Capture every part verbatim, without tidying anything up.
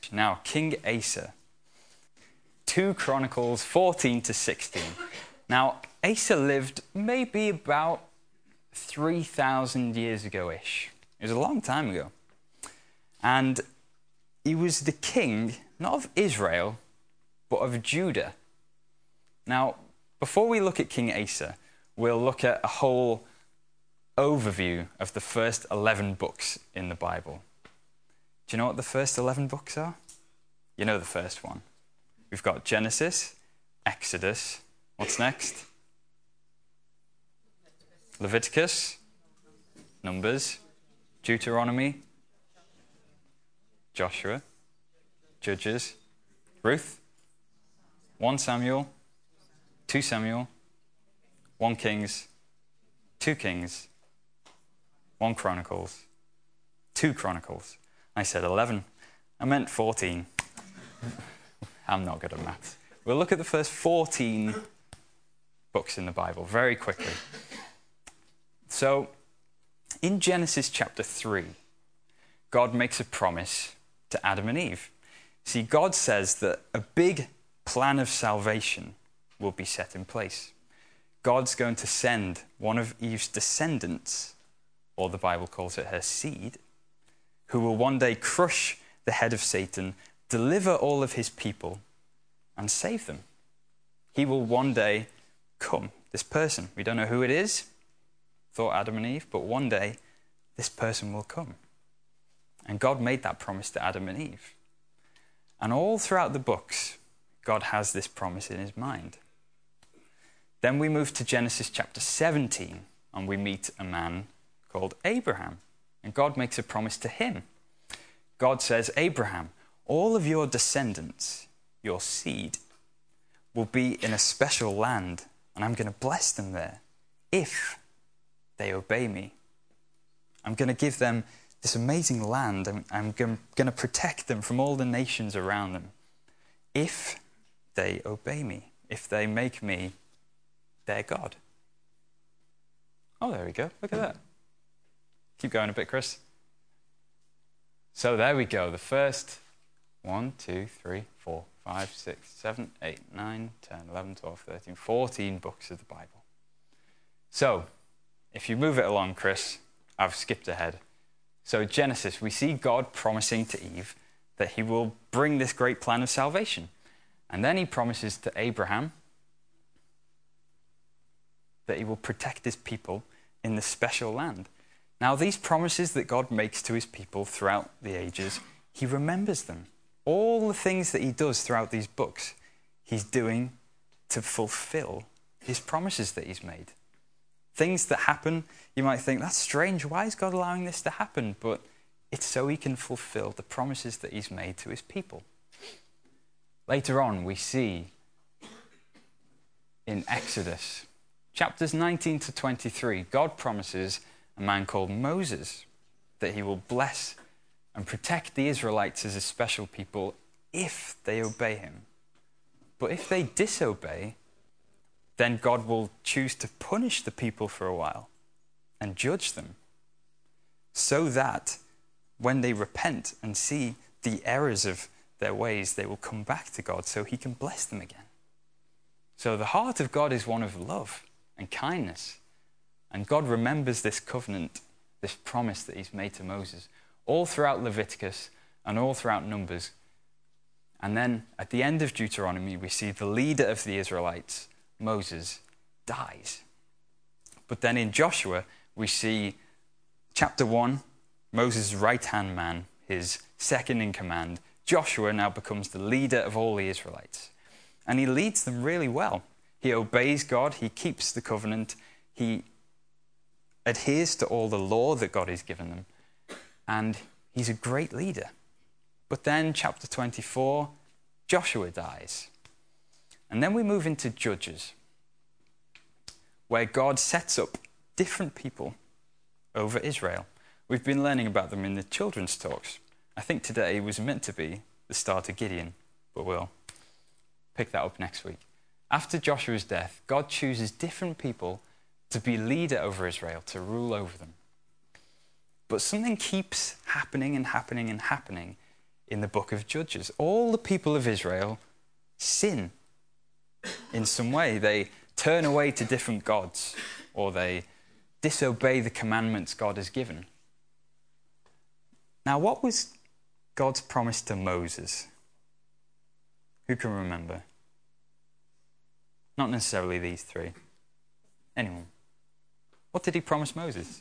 Now, King Asa, two Chronicles fourteen to sixteen. Now, Asa lived maybe about three thousand years ago-ish. It was a long time ago. And he was the king, not of Israel, but of Judah. Now, before we look at King Asa, we'll look at a whole overview of the first eleven books in the Bible. Do you know what the first eleven books are? You know the first one. We've got Genesis, Exodus. What's next? Leviticus, Numbers, Deuteronomy, Joshua, Judges, Ruth, First Samuel, Second Samuel, First Kings, Two Kings, First Chronicles, Two Chronicles. I said eleven. I meant fourteen. I'm not good at maths. We'll look at the first fourteen books in the Bible very quickly. So, in Genesis chapter three, God makes a promise to Adam and Eve. See, God says that a big plan of salvation will be set in place. God's going to send one of Eve's descendants, or the Bible calls it her seed, who will one day crush the head of Satan, deliver all of his people, and save them. He will one day come, this person. We don't know who it is, thought Adam and Eve, but one day this person will come. And God made that promise to Adam and Eve. And all throughout the books, God has this promise in his mind. Then we move to Genesis chapter seventeen, and we meet a man called Abraham. And God makes a promise to him. God says, Abraham, all of your descendants, your seed, will be in a special land, and I'm going to bless them there if they obey me. I'm going to give them this amazing land. I'm, I'm going to protect them from all the nations around them if they obey me, if they make me their God. Oh, there we go. Look at that. Keep going a bit, Chris. So there we go. The first one, two, three, four, five, six, seven, eight, nine, ten, eleven, twelve, thirteen, fourteen books of the Bible. So, if you move it along, Chris, I've skipped ahead. So Genesis, we see God promising to Eve that he will bring this great plan of salvation. And then he promises to Abraham that he will protect his people in the special land. Now, these promises that God makes to his people throughout the ages, he remembers them. All the things that he does throughout these books, he's doing to fulfill his promises that he's made. Things that happen, you might think, that's strange. Why is God allowing this to happen? But it's so he can fulfill the promises that he's made to his people. Later on, we see in Exodus, chapters nineteen to twenty-three, God promises a man called Moses that he will bless and protect the Israelites as a special people if they obey him. But if they disobey, then God will choose to punish the people for a while and judge them, so that when they repent and see the errors of their ways, they will come back to God so he can bless them again. So the heart of God is one of love and kindness. And God remembers this covenant, this promise that he's made to Moses, all throughout Leviticus and all throughout Numbers. And then at the end of Deuteronomy, we see the leader of the Israelites, Moses, dies. But then in Joshua, we see chapter one, Moses' right-hand man, his second in command. Joshua now becomes the leader of all the Israelites. And he leads them really well. He obeys God, he keeps the covenant, he adheres to all the law that God has given them, and he's a great leader. But then chapter twenty-four, Joshua dies. And then we move into Judges, where God sets up different people over Israel. We've been learning about them in the children's talks. I think today was meant to be the start of Gideon, but we'll pick that up next week. After Joshua's death, God chooses different people to be leader over Israel, to rule over them. But something keeps happening and happening and happening in the book of Judges. All the people of Israel sin in some way. They turn away to different gods, or they disobey the commandments God has given. Now, what was God's promise to Moses? Who can remember? Not necessarily these three. Anyone? What did he promise Moses?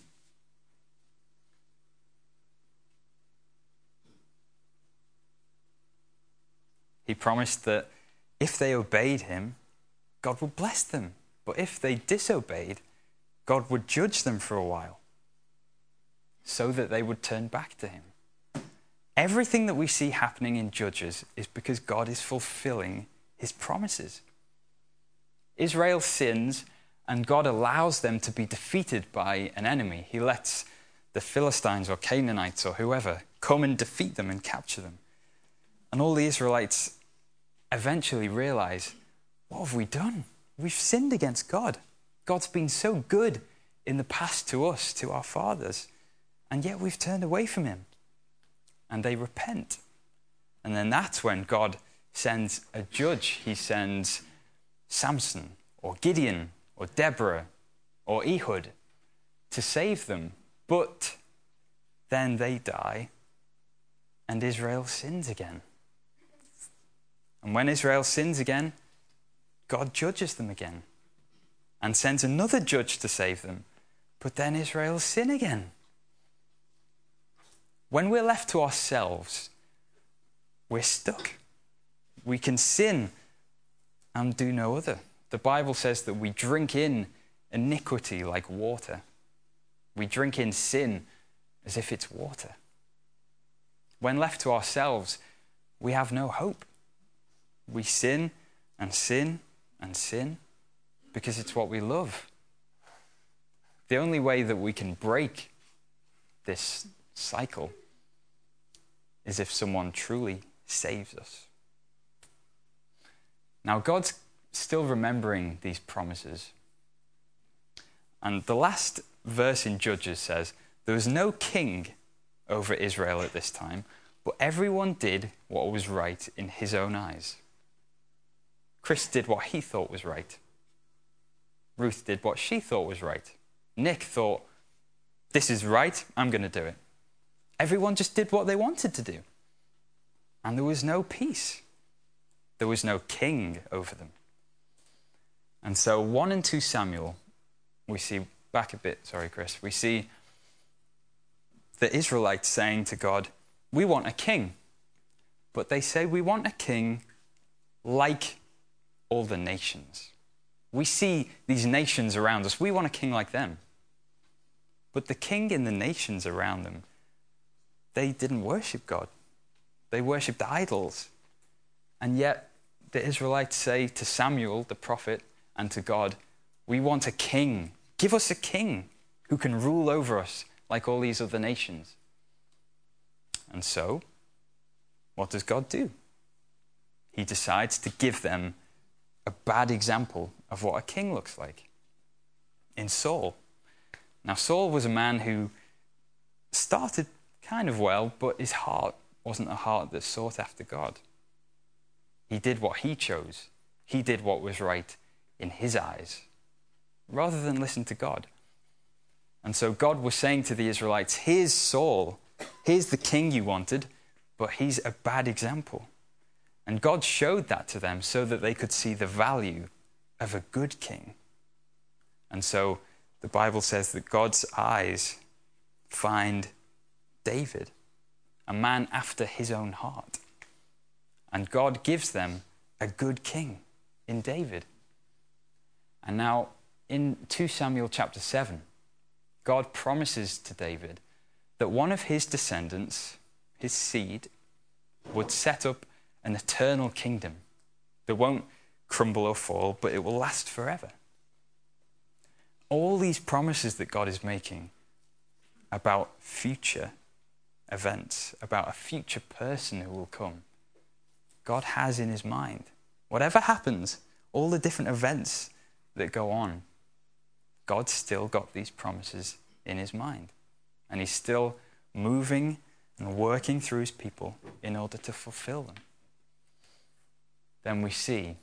He promised that if they obeyed him, God would bless them. But if they disobeyed, God would judge them for a while so that they would turn back to him. Everything that we see happening in Judges is because God is fulfilling his promises. Israel sins, and God allows them to be defeated by an enemy. He lets the Philistines or Canaanites or whoever come and defeat them and capture them. And all the Israelites eventually realize, what have we done? We've sinned against God. God's been so good in the past to us, to our fathers, and yet we've turned away from him. And they repent. And then that's when God sends a judge. He sends Samson or Gideon or Deborah or Ehud to save them. But then they die and Israel sins again. And when Israel sins again, God judges them again and sends another judge to save them. But then Israel sin again. When we're left to ourselves, we're stuck. We can sin and do no other. The Bible says that we drink in iniquity like water. We drink in sin as if it's water. When left to ourselves, we have no hope. We sin and sin and sin because it's what we love. The only way that we can break this cycle is if someone truly saves us. Now, God's still remembering these promises. And the last verse in Judges says, there was no king over Israel at this time, but everyone did what was right in his own eyes. Chris did what he thought was right. Ruth did what she thought was right. Nick thought, this is right, I'm going to do it. Everyone just did what they wanted to do. And there was no peace. There was no king over them. And so one and two Samuel, we see, back a bit, sorry Chris, we see the Israelites saying to God, we want a king. But they say we want a king like all the nations. We see these nations around us. We want a king like them. But the king in the nations around them, they didn't worship God. They worshipped idols. And yet the Israelites say to Samuel, the prophet, and to God, we want a king. Give us a king who can rule over us like all these other nations. And so, what does God do? He decides to give them a bad example of what a king looks like in Saul. Now, Saul was a man who started kind of well, but his heart wasn't a heart that sought after God. He did what he chose. He did what was right in his eyes, rather than listen to God. And so God was saying to the Israelites, here's Saul, here's the king you wanted, but he's a bad example. And God showed that to them so that they could see the value of a good king. And so the Bible says that God's eyes find David, a man after his own heart. And God gives them a good king in David. And now in Second Samuel chapter seven, God promises to David that one of his descendants, his seed, would set up an eternal kingdom that won't crumble or fall, but it will last forever. All these promises that God is making about future events, about a future person who will come, God has in his mind. Whatever happens, all the different events that go on, God's still got these promises in his mind. And he's still moving and working through his people in order to fulfill them. Then we see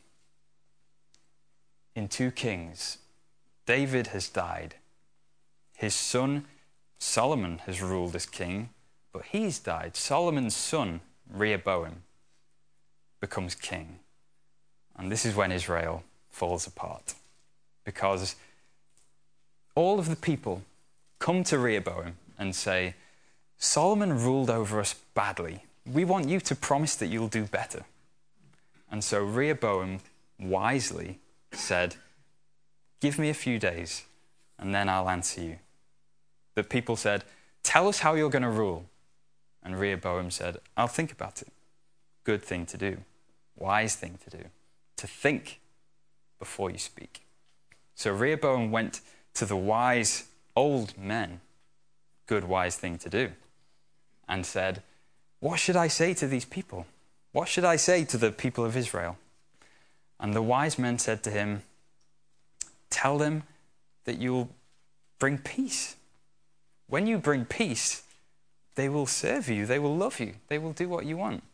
in two Kings, David has died. His son Solomon has ruled as king, but he's died. Solomon's son, Rehoboam, becomes king. And this is when Israel falls apart, because all of the people come to Rehoboam and say, Solomon ruled over us badly. We want you to promise that you'll do better. And so Rehoboam wisely said, give me a few days and then I'll answer you. The people said, tell us how you're going to rule. And Rehoboam said, I'll think about it. Good thing to do. Wise thing to do. To think before you speak. So Rehoboam went to the wise old men, good wise thing to do, and said, what should I say to these people? What should I say to the people of Israel? And the wise men said to him, tell them that you'll bring peace. When you bring peace, they will serve you, they will love you, they will do what you want.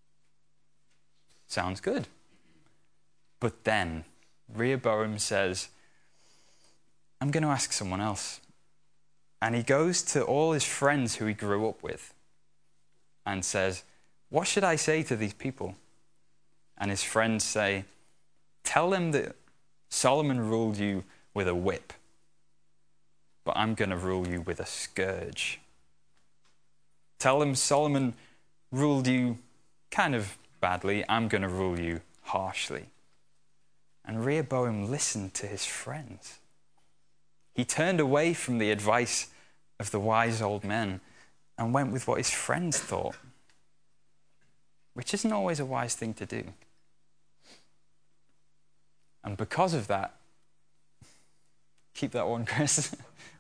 Sounds good. But then Rehoboam says, I'm going to ask someone else. And he goes to all his friends who he grew up with and says, what should I say to these people? And his friends say, tell them that Solomon ruled you with a whip, but I'm going to rule you with a scourge. Tell them Solomon ruled you kind of badly, I'm going to rule you harshly. And Rehoboam listened to his friends. He turned away from the advice of the wise old men and went with what his friends thought, which isn't always a wise thing to do. And because of that, keep that one, Chris.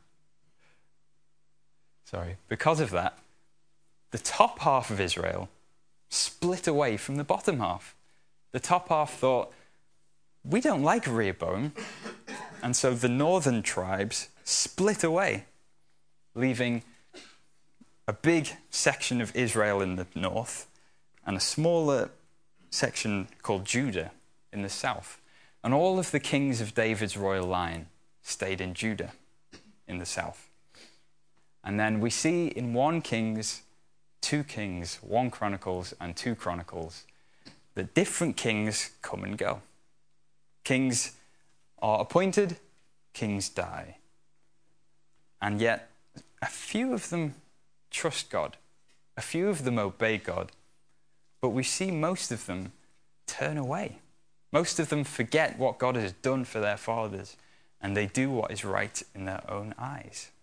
Sorry. Because of that, the top half of Israel split away from the bottom half. The top half thought, we don't like Rehoboam. And so the northern tribes split away, leaving a big section of Israel in the north and a smaller section called Judah in the south. And all of the kings of David's royal line stayed in Judah in the south. And then we see in one Kings, two Kings, one Chronicles, and two Chronicles that different kings come and go. Kings are appointed, kings die. And yet, a few of them trust God. A few of them obey God. But we see most of them turn away. Most of them forget what God has done for their fathers, and they do what is right in their own eyes.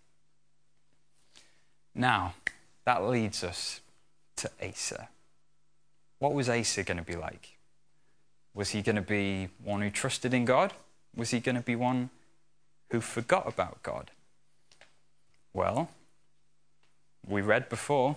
Now, that leads us to Asa. What was Asa going to be like? Was he going to be one who trusted in God? Was he going to be one who forgot about God? Well, we read before,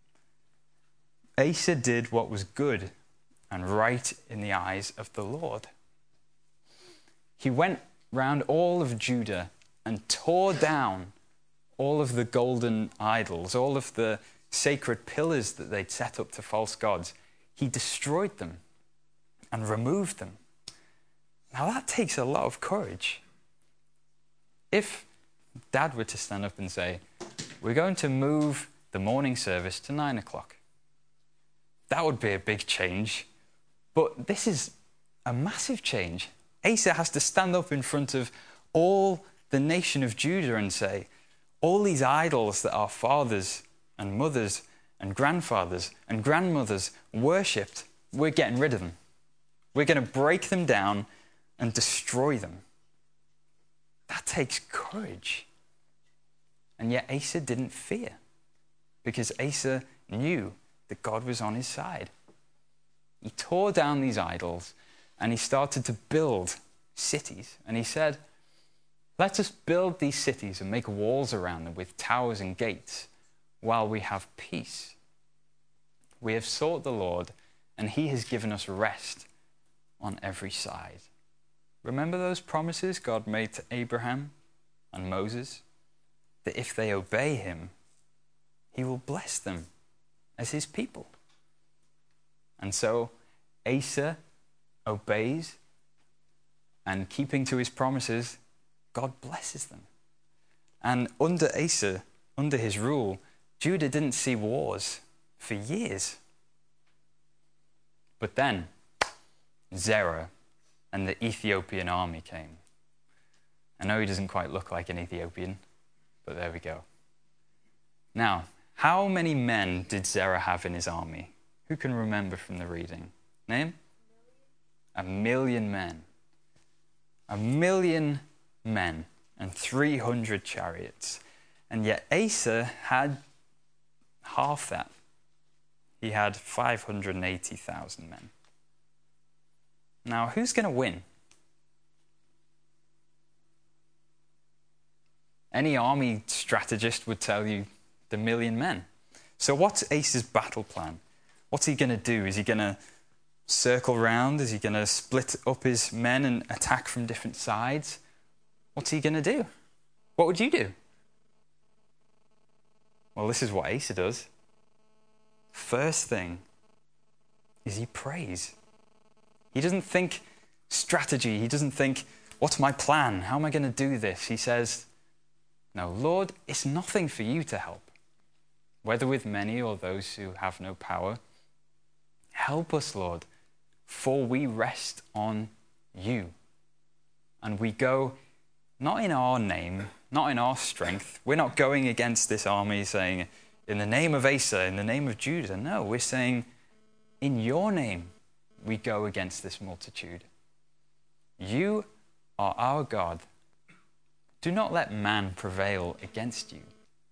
Asa did what was good and right in the eyes of the Lord. He went round all of Judah and tore down all of the golden idols, all of the sacred pillars that they'd set up to false gods. He destroyed them and removed them. Now that takes a lot of courage. If Dad were to stand up and say, we're going to move the morning service to nine o'clock, that would be a big change. But this is a massive change. Asa has to stand up in front of all the nation of Judah and say, all these idols that our fathers and mothers and grandfathers and grandmothers worshipped, we're getting rid of them. We're going to break them down and destroy them. That takes courage. And yet Asa didn't fear, because Asa knew that God was on his side. He tore down these idols and he started to build cities. And he said, let us build these cities and make walls around them with towers and gates while we have peace. We have sought the Lord, and he has given us rest on every side. Remember those promises God made to Abraham and Moses? That if they obey him, he will bless them as his people. And so Asa obeys, and keeping to his promises, God blesses them. And under Asa, under his rule, Judah didn't see wars for years. But then Zerah and the Ethiopian army came. I know he doesn't quite look like an Ethiopian, but there we go. Now, how many men did Zerah have in his army? Who can remember from the reading? Name? A million men. A million men and three hundred chariots. And yet Asa had half that. He had five hundred eighty thousand men. Now, who's going to win? Any army strategist would tell you the million men. So what's Asa's battle plan? What's he going to do? Is he going to circle round? Is he going to split up his men and attack from different sides? What's he going to do? What would you do? Well, this is what Asa does. First thing is he prays. He doesn't think strategy. He doesn't think, what's my plan? How am I going to do this? He says, no, Lord, it's nothing for you to help, whether with many or those who have no power. Help us, Lord, for we rest on you. And we go not in our name, not in our strength. We're not going against this army saying, in the name of Asa, in the name of Judah. No, we're saying, in your name, we go against this multitude. You are our God. Do not let man prevail against you.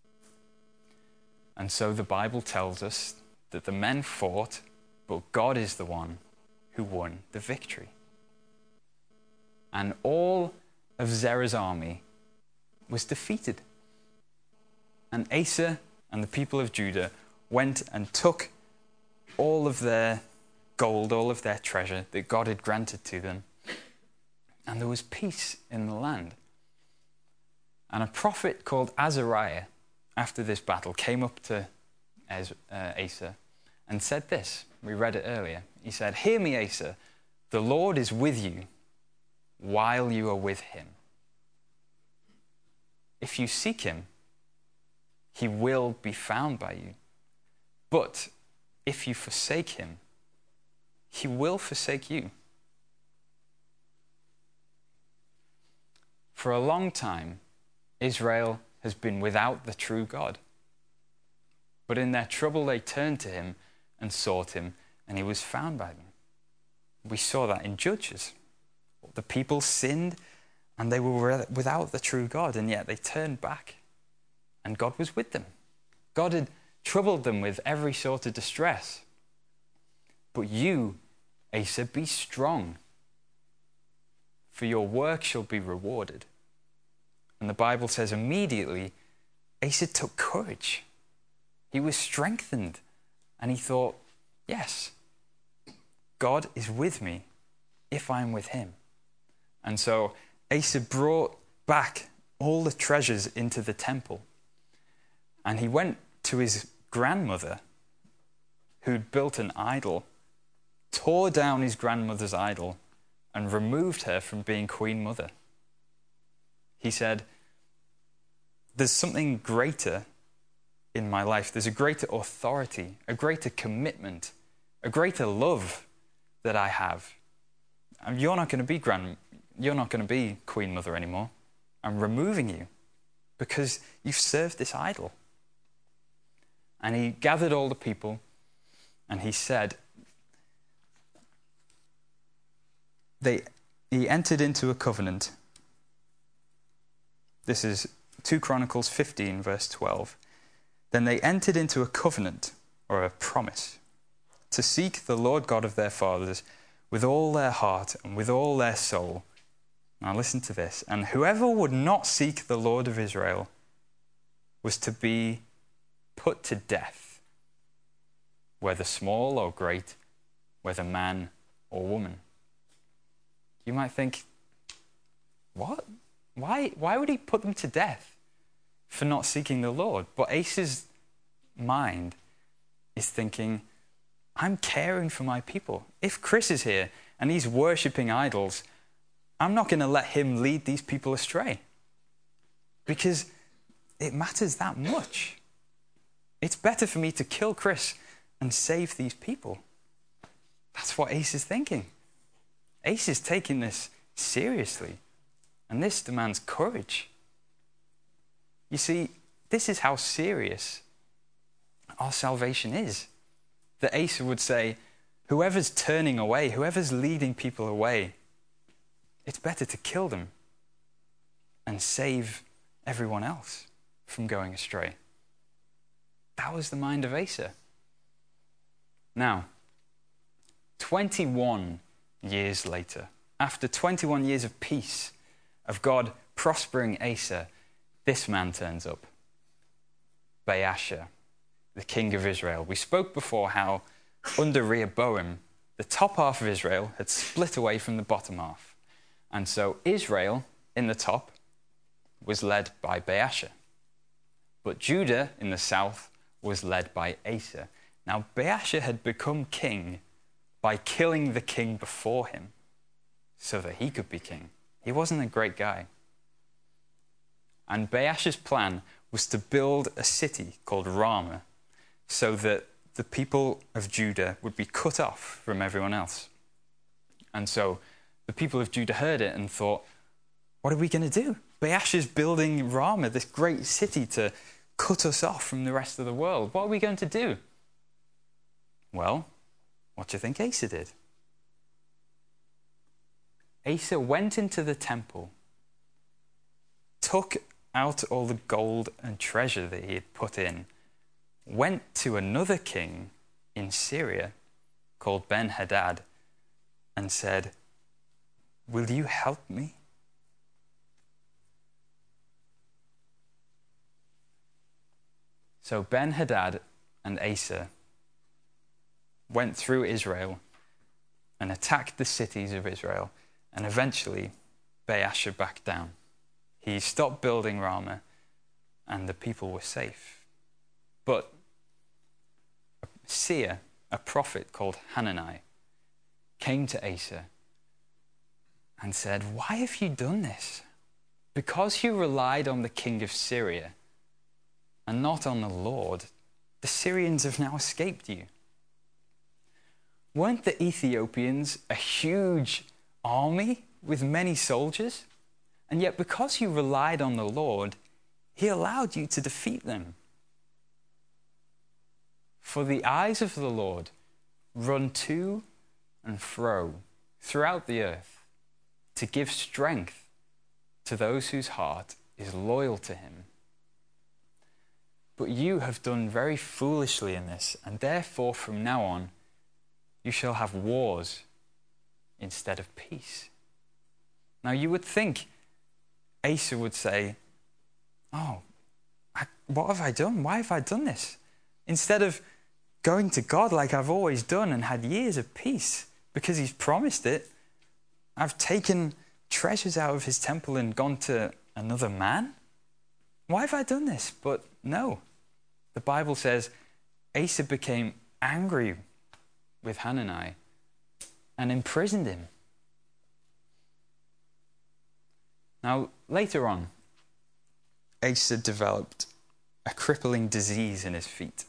And so the Bible tells us that the men fought, but God is the one who won the victory. And all of Zerah's army was defeated. And Asa and the people of Judah went and took all of their gold, all of their treasure that God had granted to them. And there was peace in the land. And a prophet called Azariah, after this battle, came up to Ez- uh, Asa and said this. We read it earlier. He said, "Hear me, Asa, the Lord is with you while you are with him. If you seek him, he will be found by you. But if you forsake him, he will forsake you." For a long time, Israel has been without the true God. But in their trouble, they turned to him and sought him, and he was found by them. We saw that in Judges. The people sinned, and they were without the true God, and yet they turned back, and God was with them. God had troubled them with every sort of distress. But you, Asa, be strong, for your work shall be rewarded. And the Bible says immediately, Asa took courage. He was strengthened. And he thought, yes, God is with me if I'm with him. And so Asa brought back all the treasures into the temple. And he went to his grandmother, who'd built an idol, tore down his grandmother's idol, and removed her from being queen mother. He said, there's something greater in my life. There's a greater authority, a greater commitment, a greater love that I have. And you're not going to be grand, you're not going to be queen mother anymore. I'm removing you because you've served this idol. And he gathered all the people and he said, they, he entered into a covenant. This is Second Chronicles fifteen, verse twelve. Then they entered into a covenant, or a promise, to seek the Lord God of their fathers with all their heart and with all their soul. Now listen to this. And whoever would not seek the Lord of Israel was to be put to death, whether small or great, whether man or woman. You might think, what? Why, why would he put them to death for not seeking the Lord? But Asa's mind is thinking, I'm caring for my people. If Chris is here and he's worshipping idols, I'm not going to let him lead these people astray. Because it matters that much. It's better for me to kill Chris and save these people. That's what Asa is thinking. Asa is taking this seriously. And this demands courage. You see, this is how serious our salvation is. That Asa would say, whoever's turning away, whoever's leading people away, it's better to kill them and save everyone else from going astray. That was the mind of Asa. Now, twenty-one years later, after twenty-one years of peace, of God prospering Asa, this man turns up. Baasha, the king of Israel. We spoke before how under Rehoboam, the top half of Israel had split away from the bottom half. And so Israel, in the top, was led by Baasha. But Judah, in the south, was led by Asa. Now, Baasha had become king by killing the king before him so that he could be king. He wasn't a great guy. And Baasha's plan was to build a city called Ramah so that the people of Judah would be cut off from everyone else. And so the people of Judah heard it and thought, what are we going to do? Baasha's building Ramah, this great city, to cut us off from the rest of the world. What are we going to do? Well, what do you think Asa did? Asa went into the temple, took out all the gold and treasure that he had put in, went to another king in Syria called Ben-Hadad and said, will you help me? So Ben-Hadad and Asa went through Israel and attacked the cities of Israel, and eventually Baasha backed down. He stopped building Ramah and the people were safe. But a seer, a prophet called Hanani, came to Asa and said, why have you done this? Because you relied on the king of Syria and not on the Lord, the Syrians have now escaped you. Weren't the Ethiopians a huge army with many soldiers? And yet because you relied on the Lord, he allowed you to defeat them. For the eyes of the Lord run to and fro throughout the earth to give strength to those whose heart is loyal to him. But you have done very foolishly in this, and therefore from now on you shall have wars instead of peace. Now you would think Asa would say, oh, I, what have I done? Why have I done this? Instead of going to God like I've always done and had years of peace because he's promised it, I've taken treasures out of his temple and gone to another man? Why have I done this? But no, the Bible says Asa became angry with Hanani and imprisoned him. Now, later on, Asa developed a crippling disease in his feet.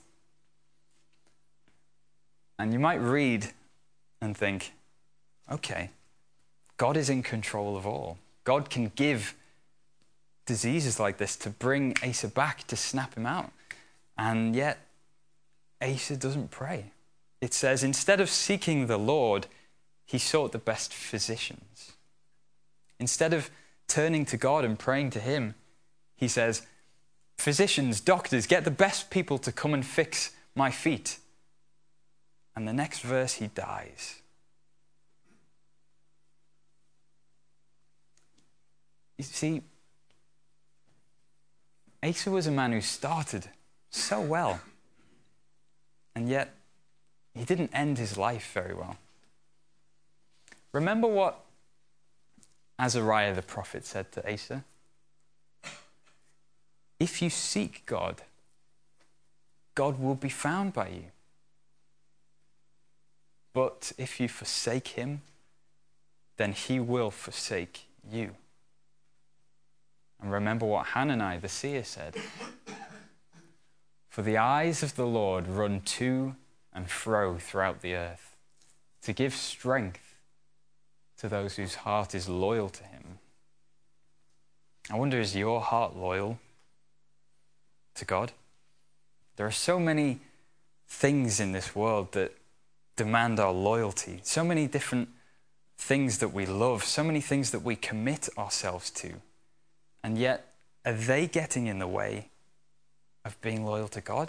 And you might read and think, okay, God is in control of all. God can give diseases like this to bring Asa back, to snap him out. And yet, Asa doesn't pray. It says, instead of seeking the Lord, he sought the best physicians. Instead of turning to God and praying to him, he says, physicians, doctors, get the best people to come and fix my feet. And the next verse, he dies. You see, Asa was a man who started so well, and yet he didn't end his life very well. Remember what Azariah the prophet said to Asa? If you seek God, God will be found by you. But if you forsake him, then he will forsake you. And remember what Hanani the seer said. For the eyes of the Lord run to and fro throughout the earth, to give strength to those whose heart is loyal to him. I wonder, is your heart loyal to God? There are so many things in this world that demand our loyalty, so many different things that we love, so many things that we commit ourselves to. And yet, are they getting in the way of being loyal to God?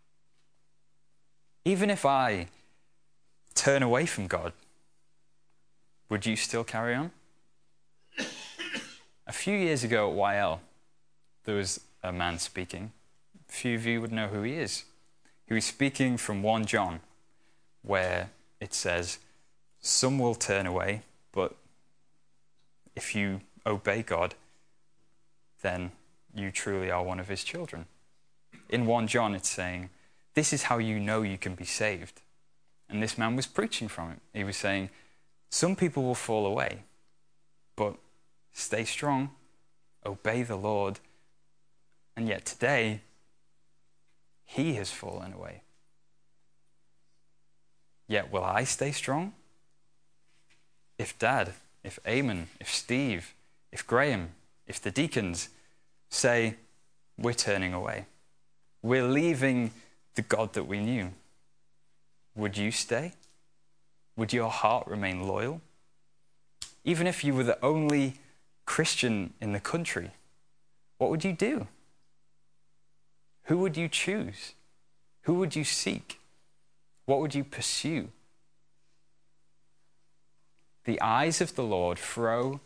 Even if I turn away from God, would you still carry on? A few years ago at Y L, there was a man speaking. A few of you would know who he is. He was speaking from First John, where it says, some will turn away, but if you obey God, then you truly are one of his children. In First John, it's saying, this is how you know you can be saved. And this man was preaching from it. He was saying, some people will fall away, but stay strong, obey the Lord. And yet today, he has fallen away. Yet will I stay strong? If Dad, if Eamon, if Steve, if Graham, if the deacons say, we're turning away, we're leaving the God that we knew, would you stay? Would your heart remain loyal? Even if you were the only Christian in the country, what would you do? Who would you choose? Who would you seek? What would you pursue? The eyes of the Lord fro,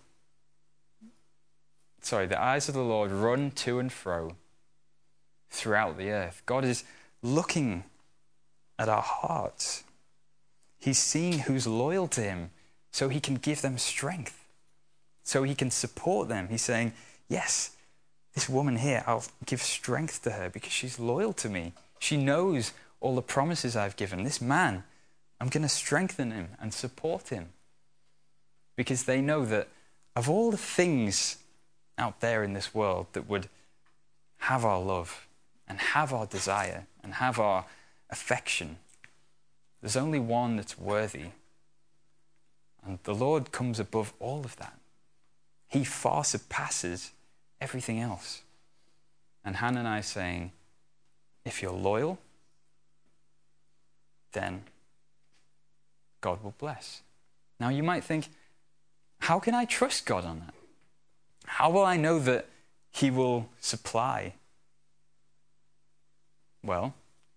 sorry, the eyes of the Lord run to and fro throughout the earth. God is looking at our hearts. He's seeing who's loyal to him so he can give them strength, so he can support them. He's saying, yes, this woman here, I'll give strength to her because she's loyal to me. She knows all the promises I've given. This man, I'm going to strengthen him and support him because they know that of all the things out there in this world that would have our love and have our desire and have our affection, there's only one that's worthy. And the Lord comes above all of that. He far surpasses everything else. And Hanani is saying, if you're loyal, then God will bless. Now you might think, how can I trust God on that? How will I know that he will supply? Well,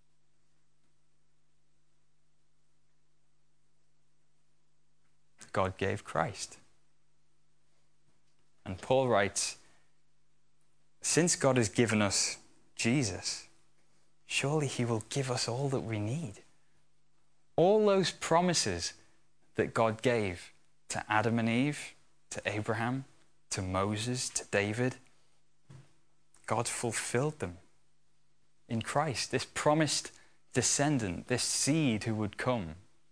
God gave Christ. And Paul writes, since God has given us Jesus, surely he will give us all that we need. All those promises that God gave to Adam and Eve, to Abraham, to Moses, to David, God fulfilled them in Christ, this promised descendant, this seed who would come.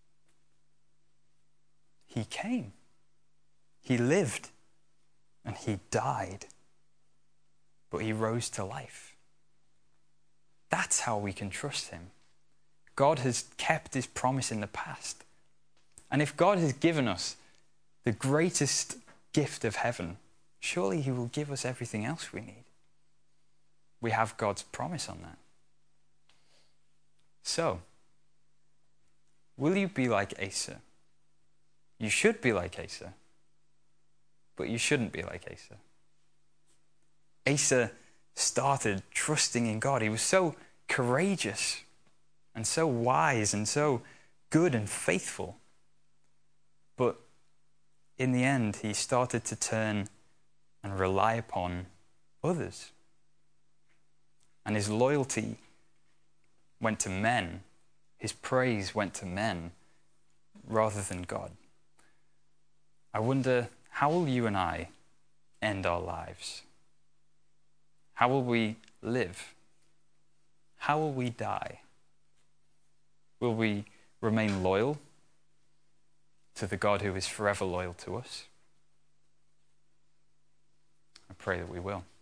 He came, he lived, and he died, but he rose to life. That's how we can trust him. God has kept his promise in the past. And if God has given us the greatest gift of heaven, surely he will give us everything else we need. We have God's promise on that. So, will you be like Asa? You should be like Asa, but you shouldn't be like Asa. Asa started trusting in God. He was so courageous and so wise and so good and faithful. But in the end, he started to turn and rely upon others. And his loyalty went to men. His praise went to men rather than God. I wonder, how will you and I end our lives? How will we live? How will we die? Will we remain loyal to the God who is forever loyal to us? I pray that we will.